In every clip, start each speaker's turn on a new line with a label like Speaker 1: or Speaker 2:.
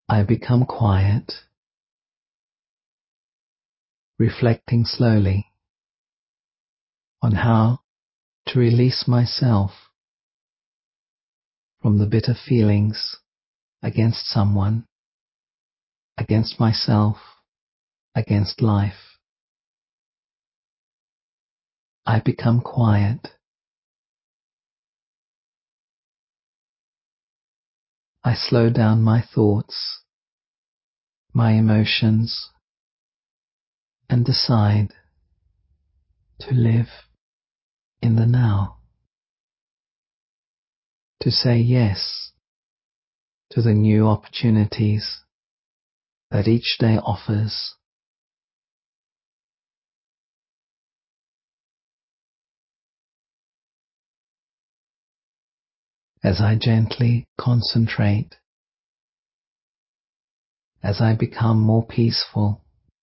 Speaker 1: I become quiet, reflecting slowly on how to release myself from the bitter feelings against someone, against myself, against life. I become quiet. I slow down my thoughts, my emotions, and decide to live in the now, to say yes to the new opportunities that each day offers. As I gently concentrate, as I become more peaceful,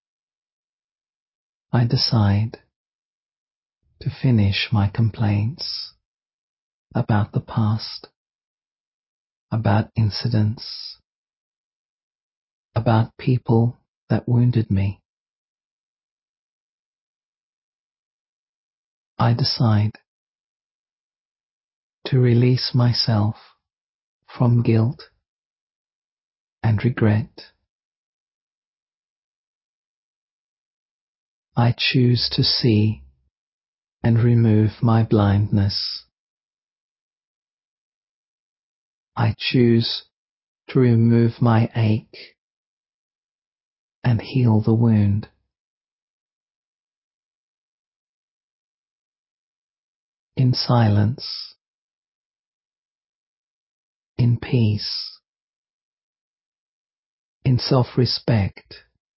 Speaker 1: I decide to finish my complaints about the past, about incidents, about people that wounded me. I decide to release myself from guilt and regret. I choose to see and remove my blindness. I choose to remove my ache and heal the wound. In silence, in peace, in self-respect,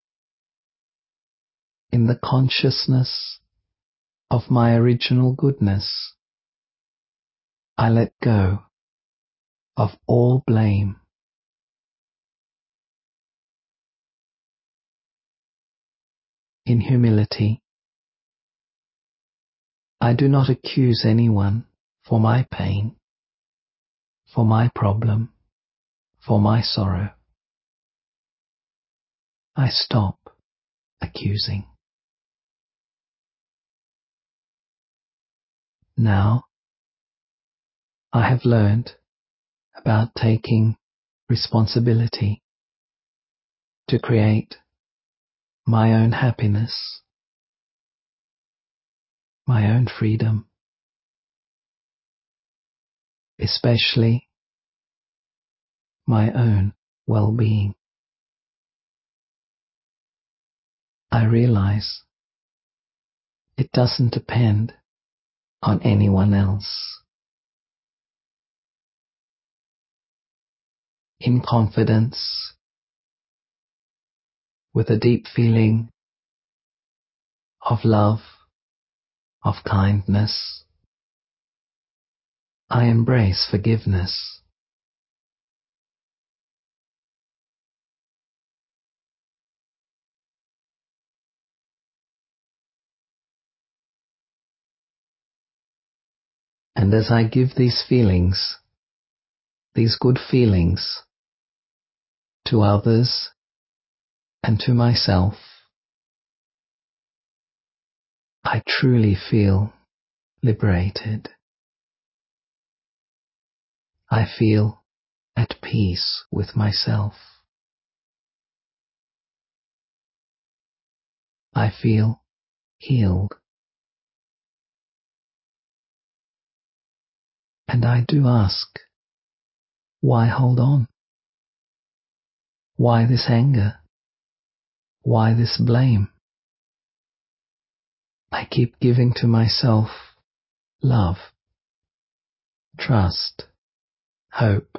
Speaker 1: in the consciousness of my original goodness, I let go of all blame. In humility, I do not accuse anyone for my pain, for my problem, for my sorrow. I stop accusing. Now, I have learned about taking responsibility to create my own happiness, my own freedom, especially my own well-being. I realize it doesn't depend on anyone else. In confidence, with a deep feeling of love, of kindness, I embrace forgiveness. And as I give these feelings, these good feelings, to others and to myself, I truly feel liberated. I feel at peace with myself. I feel healed. And I do ask, why hold on? Why this anger? Why this blame? I keep giving to myself love, trust, hope,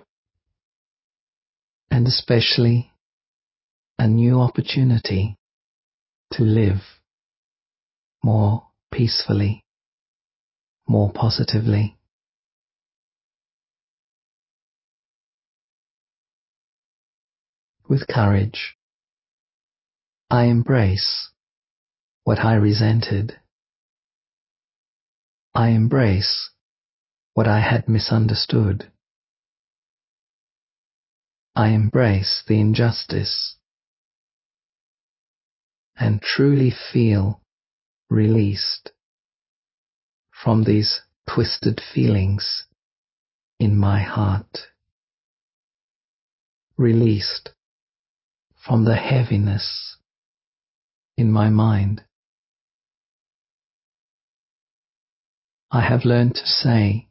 Speaker 1: and especially a new opportunity to live more peacefully, more positively. With courage, I embrace what I resented. I embrace what I had misunderstood. I embrace the injustice and truly feel released from these twisted feelings in my heart, released from the heaviness in my mind. I have learned to say,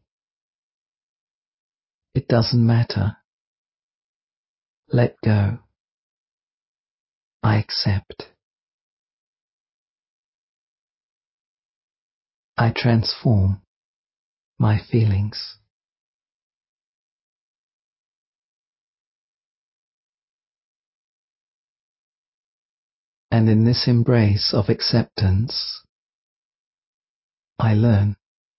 Speaker 1: it doesn't matter. Let go. I accept. I transform my feelings. And in this embrace of acceptance, I learn.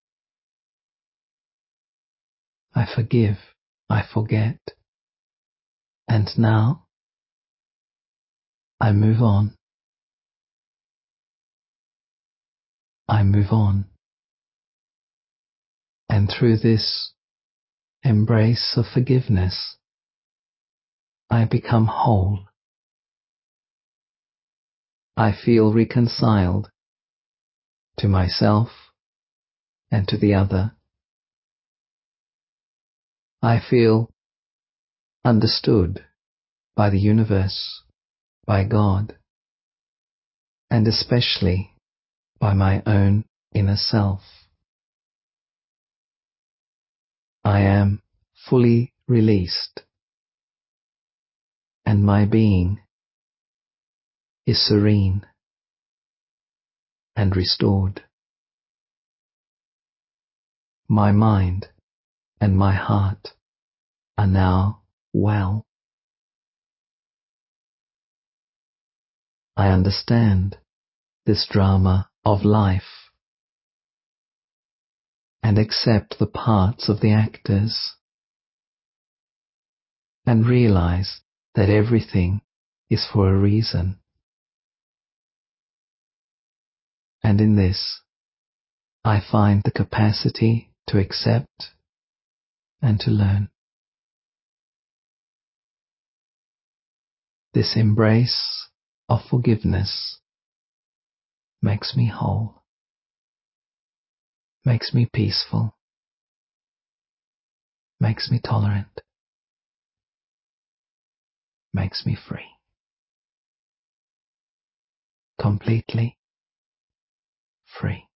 Speaker 1: I forgive. I forget. And now, I move on. I move on. And through this embrace of forgiveness, I become whole. I feel reconciled to myself and to the other. I feel understood by the universe, by God, and especially by my own inner self. I am fully released, and my being is serene and restored. My mind and my heart are now well. I understand this drama of life and accept the parts of the actors and realize that everything is for a reason. And in this, I find the capacity to accept and to learn. This embrace of forgiveness makes me whole, makes me peaceful, makes me tolerant, makes me free. Completely free.